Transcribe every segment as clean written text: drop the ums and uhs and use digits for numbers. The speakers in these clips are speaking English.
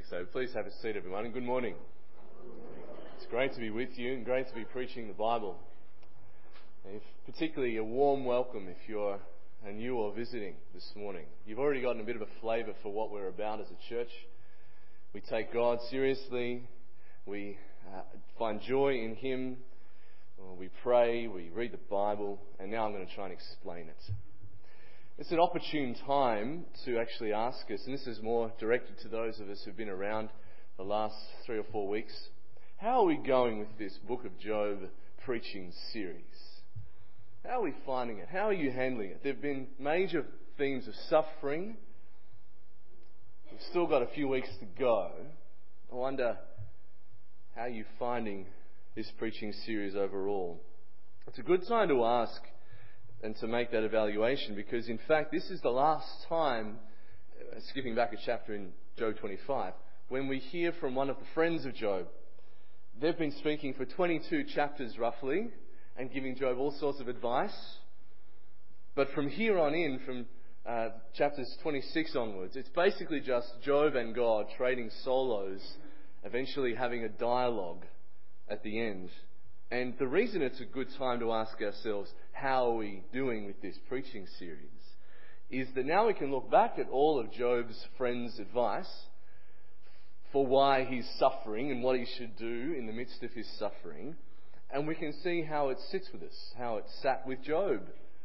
So please have a seat, everyone, and good morning. It's great to be with you and great to be preaching the Bible. Particularly a warm welcome if you're new or visiting this morning. You've already gotten a bit of a flavour for what we're about as a church. We take God seriously. We find joy in Him. We pray, we read the Bible, and now I'm going to try and explain it. It's an opportune time to actually ask us, and this is more directed to those of us who've been around the last 3 or 4 weeks, how are we going with this Book of Job preaching series? How are we finding it? How are you handling it? There have been major themes of suffering. We've still got a few weeks to go. I wonder how you're finding this preaching series overall. It's a good time to ask and to make that evaluation, because in fact this is the last time, skipping back a chapter in Job 25, when we hear from one of the friends of Job. They've been speaking for 22 chapters roughly and giving Job all sorts of advice. But from here on in, from chapters 26 onwards, it's basically just Job and God trading solos, eventually having a dialogue at the end. And the reason it's a good time to ask ourselves, how are we doing with this preaching series, is that now we can look back at all of Job's friends' advice for why he's suffering and what he should do in the midst of his suffering. And we can see how it sits with us, how it sat with Job.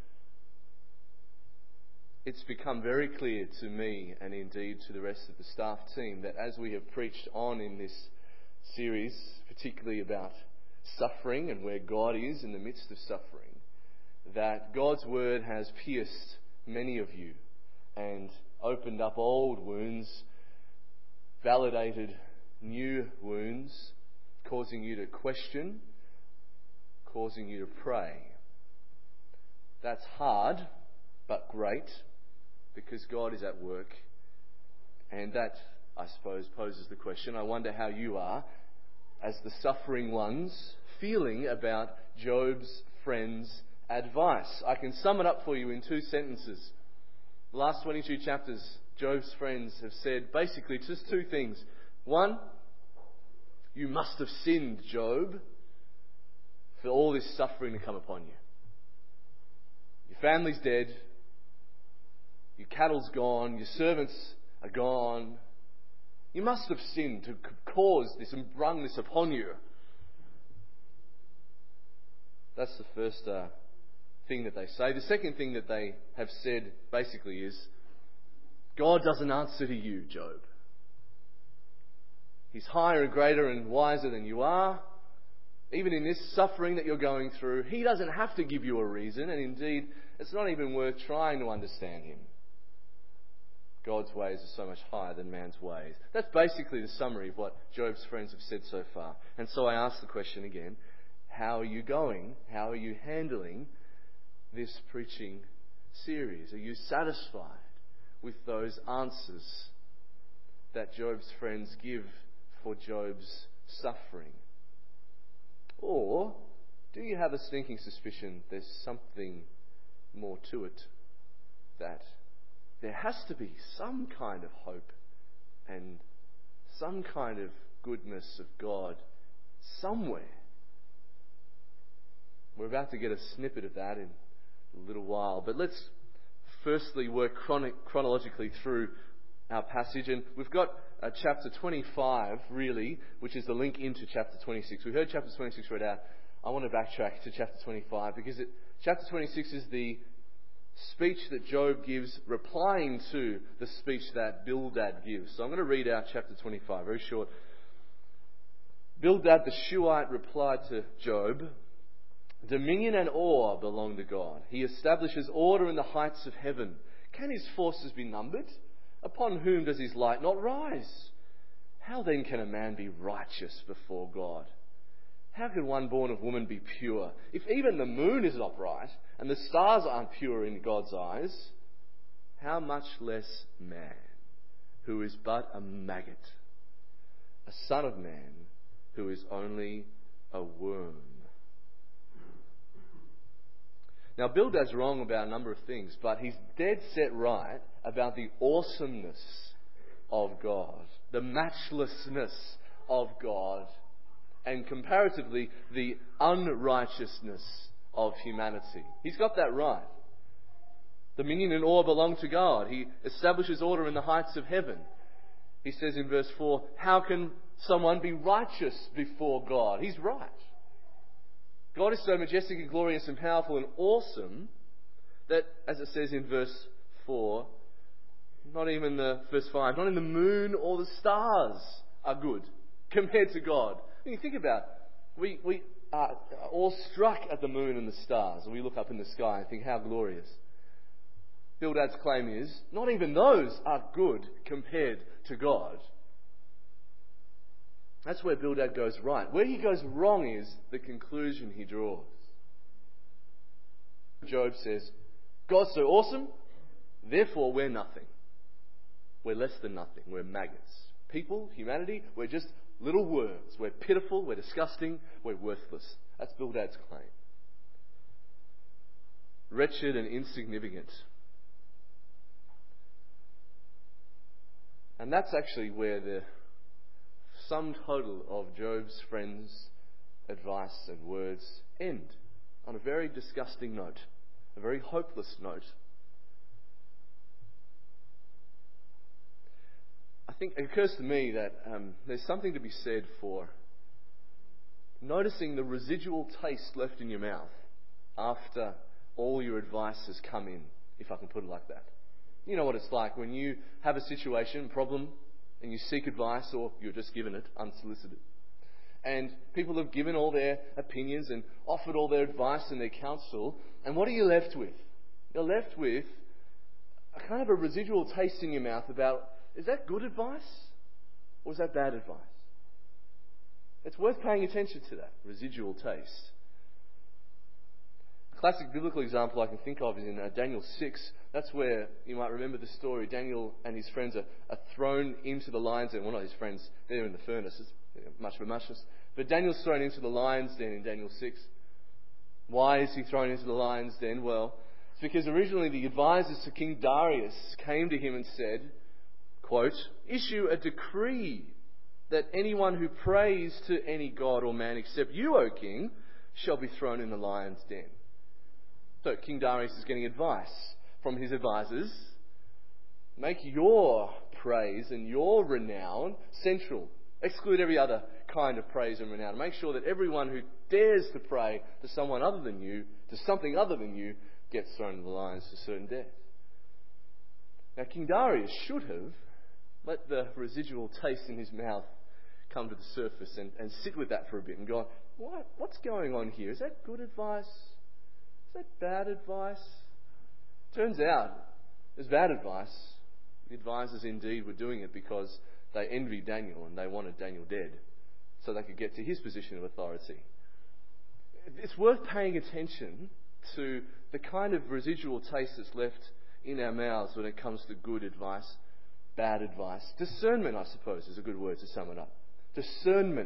It's become very clear to me, and indeed to the rest of the staff team, that as we have preached on in this series, particularly about suffering and where God is in the midst of suffering, that God's word has pierced many of you and opened up old wounds, validated new wounds, causing you to question, causing you to pray. That's hard, but great, because God is at work. And that, I suppose, poses the question, I wonder how you are, as the suffering ones, feeling about Job's friends' advice. I can sum it up for you in 2 sentences. The last 22 chapters, Job's friends have said basically just 2 things. 1, you must have sinned, Job, for all this suffering to come upon you. Your family's dead. Your cattle's gone. Your servants are gone. You must have sinned to cause this and bring this upon you. That's the first thing that they say. The second thing that they have said basically is, God doesn't answer to you, Job. He's higher and greater and wiser than you are. Even in this suffering that you're going through, He doesn't have to give you a reason, and indeed, it's not even worth trying to understand Him. God's ways are so much higher than man's ways. That's basically the summary of what Job's friends have said so far. And so I ask the question again, how are you going? How are you handling this preaching series? Are you satisfied with those answers that Job's friends give for Job's suffering? Or do you have a sneaking suspicion there's something more to it, that there has to be some kind of hope and some kind of goodness of God somewhere? We're about to get a snippet of that in a little while. But let's firstly work chronologically through our passage. And we've got chapter 25, really, which is the link into chapter 26. We heard chapter 26 read out. I want to backtrack to chapter 25 because chapter 26 is the speech that Job gives replying to the speech that Bildad gives. So I'm going to read out chapter 25, very short. Bildad the Shuhite replied to Job, "Dominion and awe belong to God. He establishes order in the heights of heaven. Can His forces be numbered? Upon whom does His light not rise? How then can a man be righteous before God? How can one born of woman be pure? If even the moon is not right and the stars aren't pure in God's eyes, how much less man, who is but a maggot, a son of man, who is only a worm." Now, Bildad's wrong about a number of things, but he's dead set right about the awesomeness of God. the matchlessness of God, and comparatively the unrighteousness of humanity. He's got that right. Dominion and awe belong to God. He establishes order in the heights of heaven. He says in verse 4, how can someone be righteous before God? He's right. God is so majestic and glorious and powerful and awesome that, as it says in verse 4, verse 5, not even the moon or the stars are good compared to God. When you think about it, we are all struck at the moon and the stars, and we look up in the sky and think, how glorious. Bildad's claim is, not even those are good compared to God. That's where Bildad goes right. Where he goes wrong is the conclusion he draws. Job says, God's so awesome, therefore we're nothing. We're less than nothing. We're maggots. People, humanity, we're just little worms. We're pitiful, we're disgusting, we're worthless. That's Bildad's claim. Wretched and insignificant. And that's actually where the sum total of Job's friends' advice and words end, on a very disgusting note, a very hopeless note. I think it occurs to me that there's something to be said for noticing the residual taste left in your mouth after all your advice has come in, if I can put it like that. You know what it's like when you have a situation, problem, and you seek advice, or you're just given it unsolicited. And people have given all their opinions and offered all their advice and their counsel, and what are you left with? You're left with a kind of a residual taste in your mouth about, is that good advice or is that bad advice? It's worth paying attention to that residual taste. A classic biblical example I can think of is in Daniel 6. That's where you might remember the story. Daniel and his friends are thrown into the lion's den. Well, not his friends, they're in the furnace. It's much of a muchness. But Daniel's thrown into the lion's den in Daniel 6. Why is he thrown into the lion's den? Well, it's because originally the advisors to King Darius came to him and said, quote, issue a decree that anyone who prays to any god or man except you, O king, shall be thrown in the lion's den. So King Darius is getting advice from his advisors. Make your praise and your renown central. Exclude every other kind of praise and renown. Make sure that everyone who dares to pray to someone other than you, to something other than you, gets thrown in the lions to certain death. Now King Darius should have let the residual taste in his mouth come to the surface and sit with that for a bit and go, what's going on here? Is that good advice? Is that bad advice? Turns out, it's bad advice. The advisors indeed were doing it because they envied Daniel and they wanted Daniel dead so they could get to his position of authority. It's worth paying attention to the kind of residual taste that's left in our mouths when it comes to good advice, bad advice. Discernment, I suppose, is a good word to sum it up. Discernment.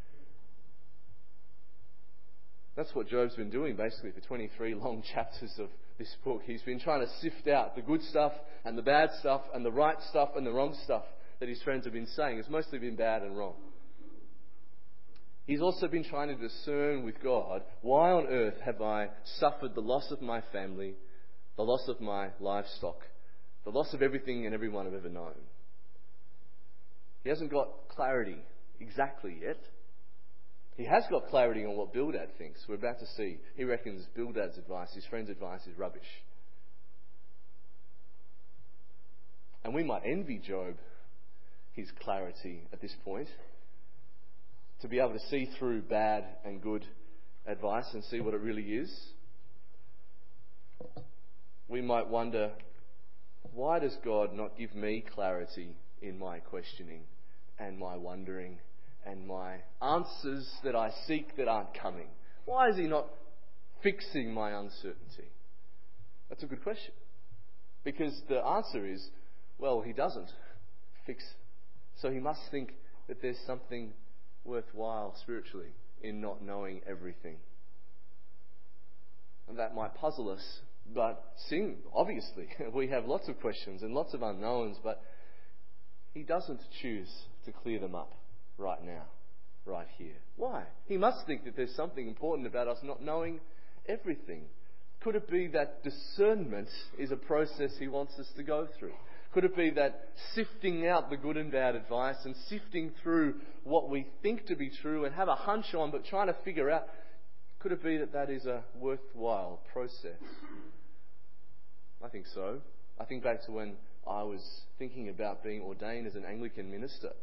That's what Job's been doing basically for 23 long chapters of this book. He's been trying to sift out the good stuff and the bad stuff and the right stuff and the wrong stuff that his friends have been saying. It's mostly been bad and wrong. He's also been trying to discern with God, why on earth have I suffered the loss of my family, the loss of my livestock, the loss of everything and everyone I've ever known? He hasn't got clarity exactly yet. He has got clarity on what Bildad thinks. We're about to see. He reckons Bildad's advice, his friend's advice, is rubbish. And we might envy Job his clarity at this point, to be able to see through bad and good advice and see what it really is. We might wonder, why does God not give me clarity in my questioning and my wondering and my answers that I seek that aren't coming? Why is he not fixing my uncertainty? That's a good question. Because the answer is, well, he doesn't fix. So he must think that there's something worthwhile spiritually in not knowing everything. And that might puzzle us, but obviously, we have lots of questions and lots of unknowns, but He doesn't choose to clear them up right now, right here. Why? He must think that there's something important about us not knowing everything. Could it be that discernment is a process He wants us to go through? Could it be that sifting out the good and bad advice and sifting through what we think to be true and have a hunch on but trying to figure out, could it be that that is a worthwhile process? I think so. I think back to when I was thinking about being ordained as an Anglican minister.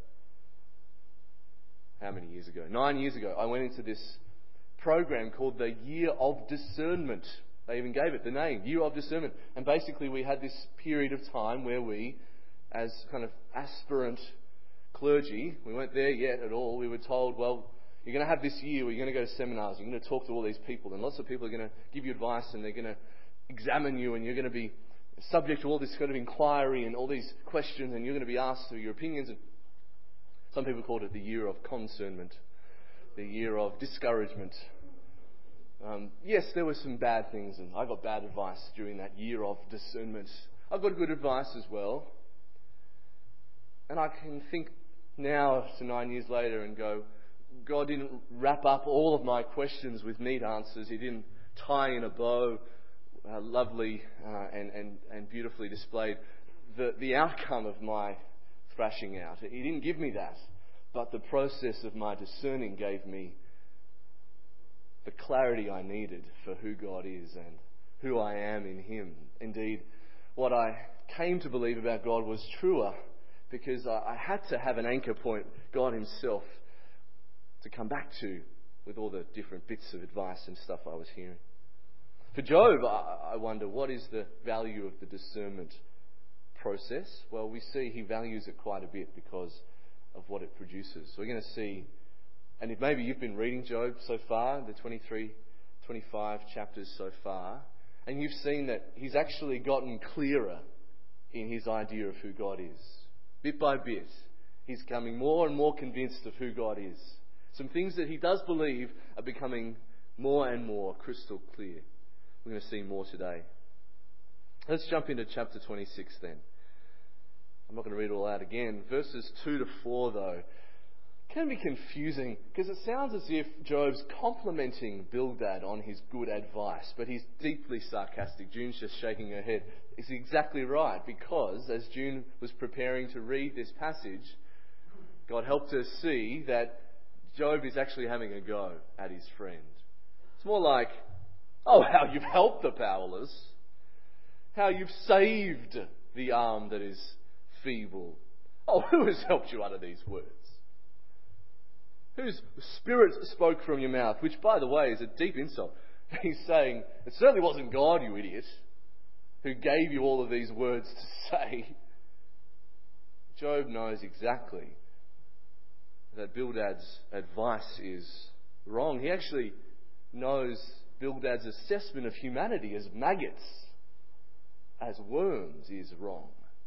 How many years ago? 9 years ago, I went into this program called the Year of Discernment. They even gave it the name, Year of Discernment. And basically we had this period of time where we, as kind of aspirant clergy, we weren't there yet at all. We were told, well, you're going to have this year where you're going to go to seminars, you're going to talk to all these people, and lots of people are going to give you advice and they're going to examine you, and you're going to be subject to all this kind of inquiry and all these questions, and you're going to be asked for your opinions. And some people called it the year of concernment, the year of discouragement. Yes, there were some bad things, and I got bad advice during that year of discernment. I got good advice as well. And I can think now to 9 years later and go, God didn't wrap up all of my questions with neat answers. He didn't tie in a bow, lovely and beautifully displayed the outcome of my thrashing out. He didn't give me that. But the process of my discerning gave me the clarity I needed for who God is and who I am in Him. Indeed, what I came to believe about God was truer because I had to have an anchor point, God Himself, to come back to with all the different bits of advice and stuff I was hearing. For Job, I wonder, what is the value of the discernment process? Well, we see he values it quite a bit because of what it produces. So we're going to see, and if maybe you've been reading Job so far, the 23, 25 chapters so far, and you've seen that he's actually gotten clearer in his idea of who God is. Bit by bit, he's becoming more and more convinced of who God is. Some things that he does believe are becoming more and more crystal clear. We're going to see more today. Let's jump into chapter 26 then. I'm not going to read it all out again. Verses 2 to 4 though can be confusing because it sounds as if Job's complimenting Bildad on his good advice, but he's deeply sarcastic. June's just shaking her head. It's exactly right, because as June was preparing to read this passage, God helped her see that Job is actually having a go at his friend. It's more like, oh, how you've helped the powerless, how you've saved the arm that is feeble. Oh, who has helped you utter these words? Whose spirit spoke from your mouth? Which, by the way, is a deep insult. He's saying, it certainly wasn't God, you idiot, who gave you all of these words to say. Job knows exactly that Bildad's advice is wrong. He actually knows Bildad's assessment of humanity as maggots, as worms, is wrong.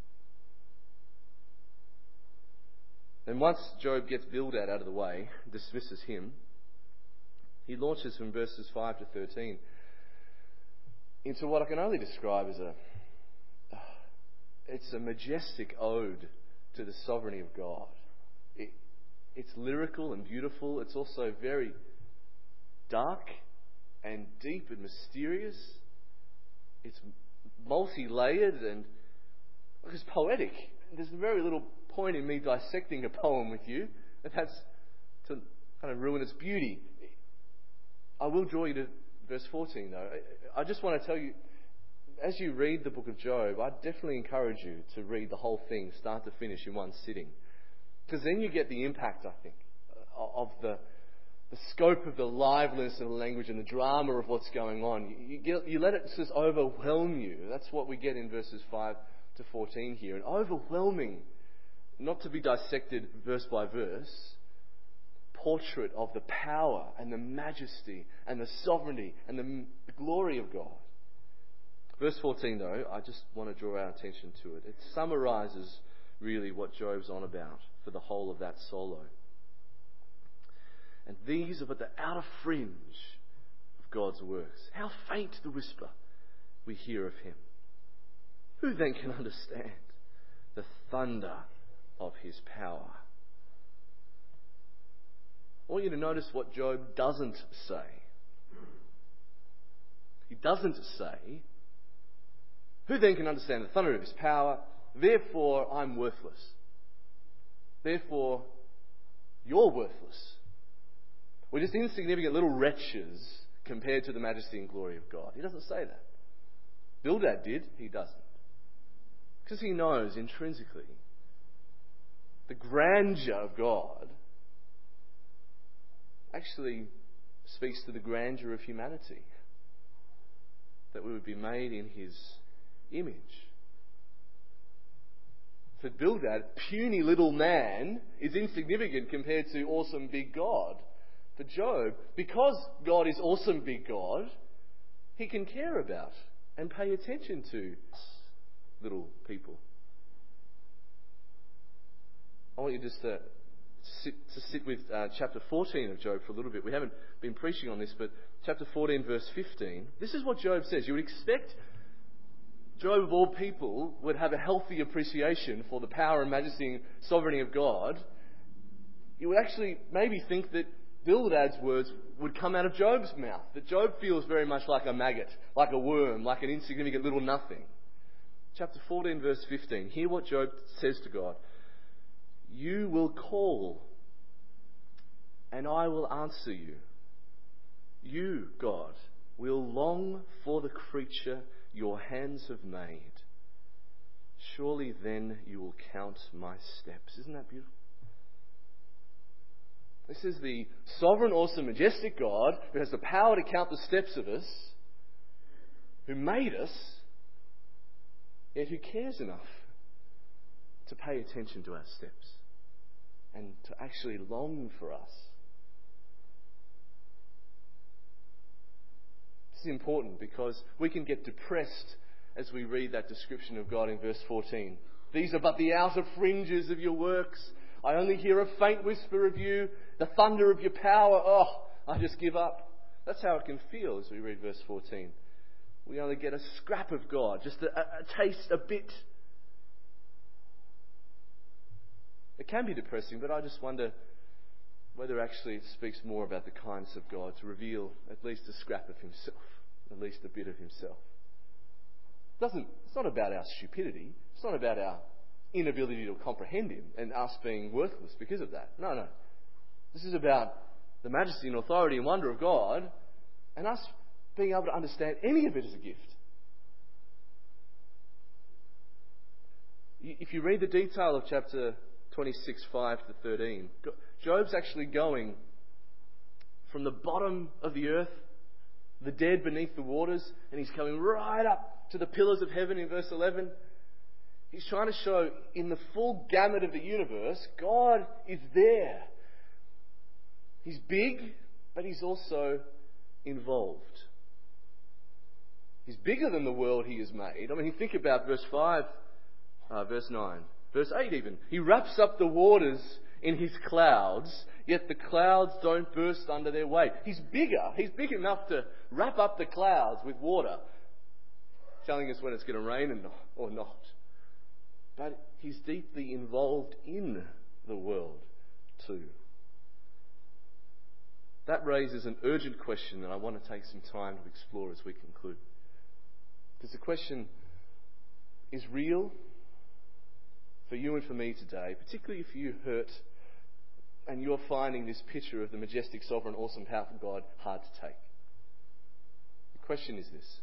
And once Job gets Bildad out of the way, dismisses him, he launches from verses 5 to 13 into what I can only describe as it's a majestic ode to the sovereignty of God. It's lyrical and beautiful. It's also very dark and deep and mysterious. It's multi-layered and it's poetic. There's very little point in me dissecting a poem with you, and that's to kind of ruin its beauty. I will draw you to verse 14 though. I just want to tell you, as you read the book of Job, I definitely encourage you to read the whole thing, start to finish, in one sitting. Because then you get the impact, I think, of the scope of the liveliness of the language and the drama of what's going on. You let it just overwhelm you. That's what we get in verses 5 to 14 here. An overwhelming, not to be dissected verse by verse, portrait of the power and the majesty and the sovereignty and the glory of God. Verse 14 though, I just want to draw our attention to it. It summarises really what Job's on about for the whole of that solo. And these are but the outer fringe of God's works. How faint the whisper we hear of Him. Who then can understand the thunder of his power. I want you to notice what Job doesn't say. He doesn't say, "Who then can understand the thunder of his power? Therefore I'm worthless. Therefore you're worthless. We're just insignificant little wretches compared to the majesty and glory of God." He doesn't say that. Bildad did, he doesn't. Because he knows intrinsically the grandeur of God actually speaks to the grandeur of humanity. That we would be made in his image. For Bildad, puny little man is insignificant compared to awesome big God. For Job, because God is awesome big God, he can care about and pay attention to little people. I want you just to sit with chapter 14 of Job for a little bit. We haven't been preaching on this, but chapter 14 verse 15. This is what Job says. You would expect Job of all people would have a healthy appreciation for the power and majesty and sovereignty of God. You would actually maybe think that Bildad's words would come out of Job's mouth. That Job feels very much like a maggot, like a worm, like an insignificant little nothing. Chapter 14 verse 15. Hear what Job says to God. "You will call, and I will answer you. You, God, will long for the creature your hands have made. Surely then you will count my steps." Isn't that beautiful? This is the sovereign, awesome, majestic God who has the power to count the steps of us, who made us, yet who cares enough to pay attention to our steps and to actually long for us. This is important because we can get depressed as we read that description of God in verse 14. "These are but the outer fringes of your works. I only hear a faint whisper of you, the thunder of your power. Oh, I just give up." That's how it can feel as we read verse 14. We only get a scrap of God, just a taste, a bit. It can be depressing, but I just wonder whether actually it speaks more about the kindness of God to reveal at least a scrap of himself, at least a bit of himself. It's not about our stupidity. It's not about our inability to comprehend him and us being worthless because of that. No. This is about the majesty and authority and wonder of God and us being able to understand any of it as a gift. If you read the detail of chapter 26, 5 to 13, Job's actually going from the bottom of the earth, the dead beneath the waters, and he's coming right up to the pillars of heaven in verse 11. He's trying to show in the full gamut of the universe, God is there. He's big, but he's also involved. He's bigger than the world he has made. I mean, you think about verse 5, verse 9, verse 8 even. He wraps up the waters in his clouds, yet the clouds don't burst under their weight. He's bigger. He's big enough to wrap up the clouds with water, telling us when it's going to rain or not. But he's deeply involved in the world too. That raises an urgent question that I want to take some time to explore as we conclude. Because the question is real for you and for me today, particularly if you hurt and you're finding this picture of the majestic, sovereign, awesome, powerful God hard to take. The question is this: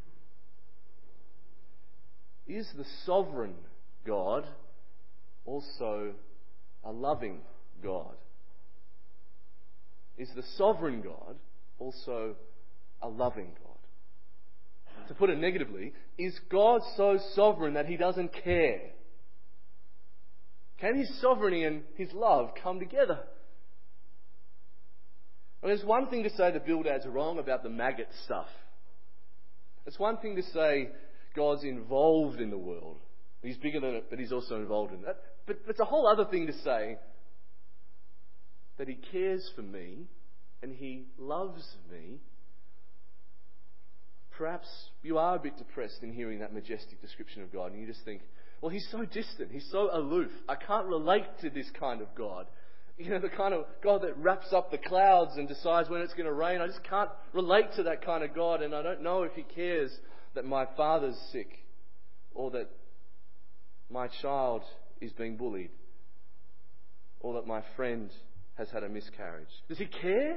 is the sovereign God also a loving God? Is the sovereign God also a loving God? To put it negatively, is God so sovereign that he doesn't care? Can his sovereignty and his love come together? Well, there's one thing to say that Bildad's wrong about the maggot stuff. It's one thing to say God's involved in the world. He's bigger than it, but he's also involved in that. But it's a whole other thing to say that he cares for me and he loves me. Perhaps you are a bit depressed in hearing that majestic description of God and you just think, well, he's so distant, he's so aloof. I can't relate to this kind of God. You know, the kind of God that wraps up the clouds and decides when it's going to rain. I just can't relate to that kind of God, and I don't know if he cares that my father's sick or that my child is being bullied or that my friend has had a miscarriage. Does he care?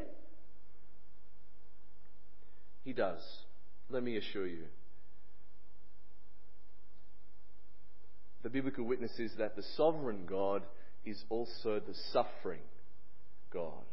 He does. Let me assure you. The biblical witness is that the sovereign God is also the suffering God.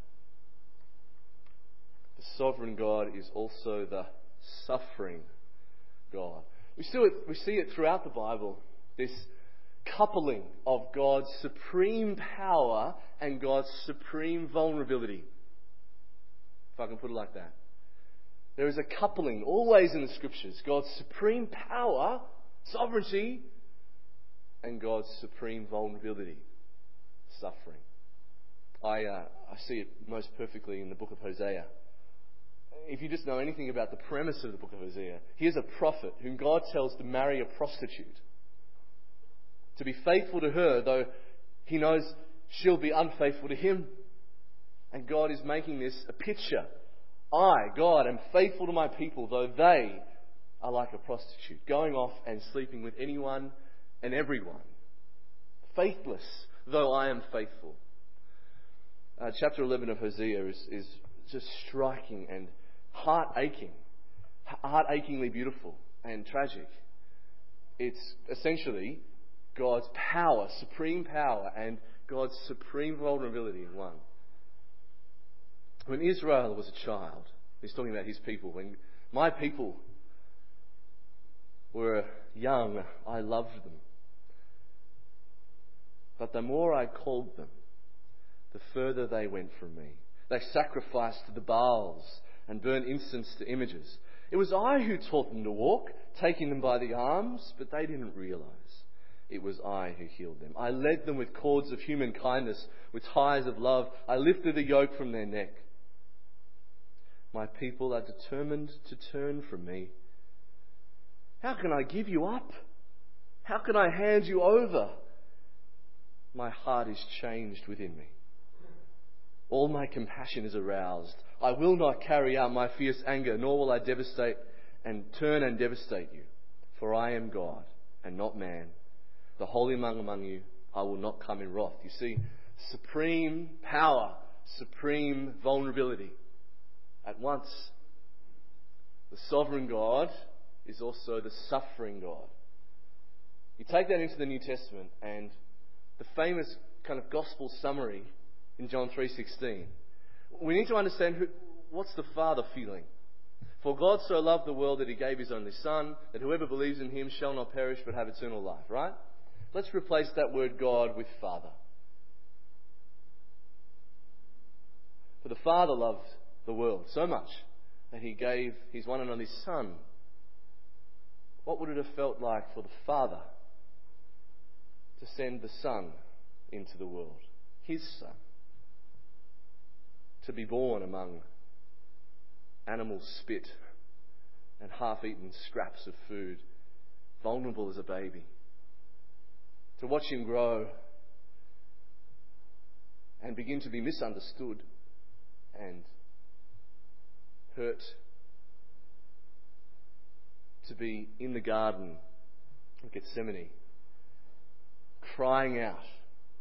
The sovereign God is also the suffering God. We see it throughout the Bible, this coupling of God's supreme power and God's supreme vulnerability. If I can put it like that. There is a coupling always in the Scriptures. God's supreme power, sovereignty, and God's supreme vulnerability, suffering. I see it most perfectly in the book of Hosea. If you just know anything about the premise of the book of Hosea, here's a prophet whom God tells to marry a prostitute. To be faithful to her, though he knows she'll be unfaithful to him. And God is making this a picture. I, God, am faithful to my people, though they are like a prostitute, going off and sleeping with anyone and everyone. Faithless, though I am faithful. Chapter 11 of Hosea is just striking and heart-achingly beautiful and tragic. It's essentially God's power, supreme power, and God's supreme vulnerability in one. When Israel was a child, he's talking about his people. When my people were young, I loved them. But the more I called them, the further they went from me. They sacrificed to the Baals and burned incense to images. It was I who taught them to walk, taking them by the arms, but they didn't realize it was I who healed them. I led them with cords of human kindness, with ties of love. I lifted the yoke from their neck. My people are determined to turn from me. How can I give you up? How can I hand you over? My heart is changed within me. All my compassion is aroused. I will not carry out my fierce anger, nor will I devastate and turn and devastate you. For I am God and not man, the Holy One among you. I will not come in wrath. You see, supreme power, supreme vulnerability. At once, the sovereign God is also the suffering God. You take that into the New Testament, and the famous kind of gospel summary in John 3:16. We need to understand what's the Father feeling. For God so loved the world that he gave his only Son, that whoever believes in him shall not perish but have eternal life, right? Let's replace that word God with Father. For the Father loved the world so much that he gave his one and only Son. What would it have felt like for the Father to send the Son into the world, his Son, to be born among animal spit and half-eaten scraps of food, vulnerable as a baby, to watch him grow and begin to be misunderstood and hurt, to be in the Garden of Gethsemane, crying out,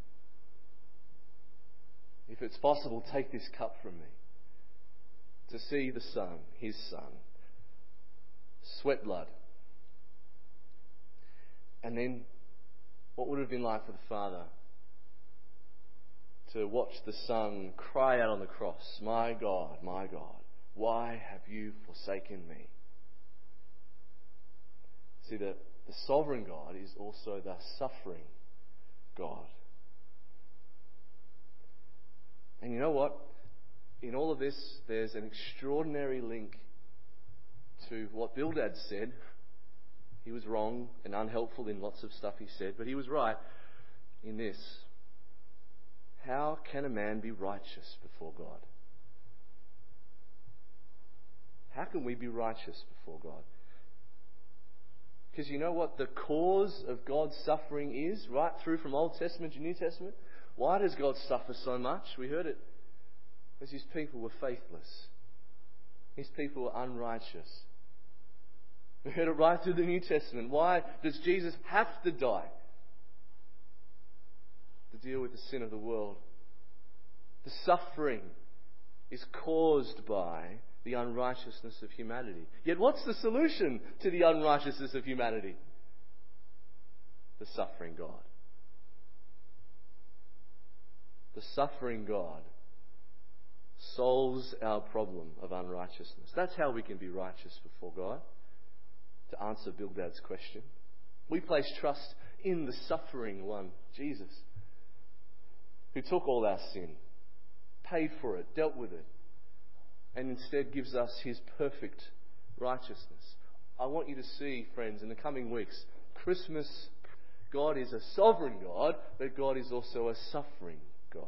if it's possible, take this cup from me. To see the Son, his Son, sweat blood. And then, what would it have been like for the Father to watch the Son cry out on the cross, my God, why have you forsaken me? See, the sovereign God is also the suffering God. And you know what? In all of this, there's an extraordinary link to what Bildad said. He was wrong and unhelpful in lots of stuff he said, but he was right in this. How can a man be righteous before God? How can we be righteous before God? Because you know what the cause of God's suffering is, right through from Old Testament to New Testament? Why does God suffer so much? We heard it. Because His people were faithless. His people were unrighteous. We heard it right through the New Testament. Why does Jesus have to die? To deal with the sin of the world. The suffering is caused by the unrighteousness of humanity. Yet what's the solution to the unrighteousness of humanity? The suffering God. The suffering God solves our problem of unrighteousness. That's how we can be righteous before God. To answer Bildad's question, we place trust in the suffering one, Jesus, who took all our sin, paid for it, dealt with it, and instead gives us His perfect righteousness. I want you to see, friends, in the coming weeks, Christmas, God is a sovereign God, but God is also a suffering God.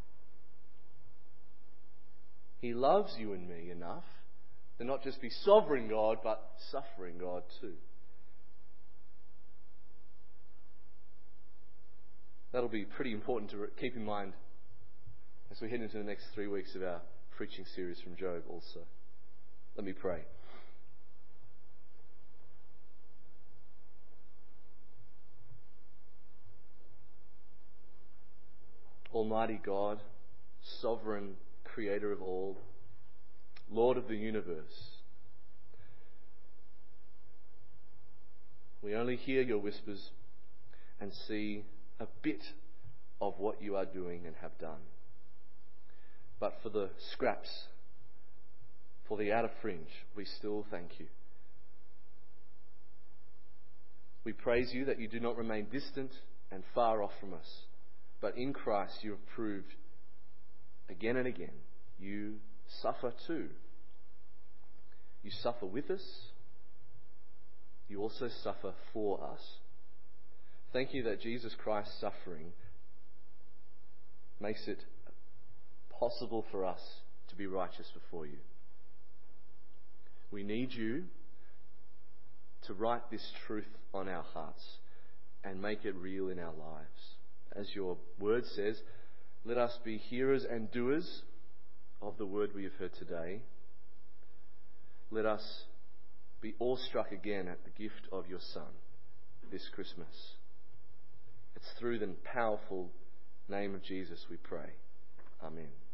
He loves you and me enough to not just be sovereign God, but suffering God too. That'll be pretty important to keep in mind as we head into the next 3 weeks of our preaching series from Job also. Let me pray. Almighty God, sovereign creator of all, Lord of the universe, we only hear your whispers and see a bit of what you are doing and have done. But for the scraps, for the outer fringe, we still thank you. We praise you that you do not remain distant and far off from us, but in Christ you have proved again and again you suffer too. You suffer with us. You also suffer for us. Thank you that Jesus Christ's suffering makes it possible for us to be righteous before you. We need you to write this truth on our hearts and make it real in our lives. As your word says, let us be hearers and doers of the word we have heard today. Let us be awestruck again at the gift of your Son this Christmas. It's through the powerful name of Jesus we pray. Amen.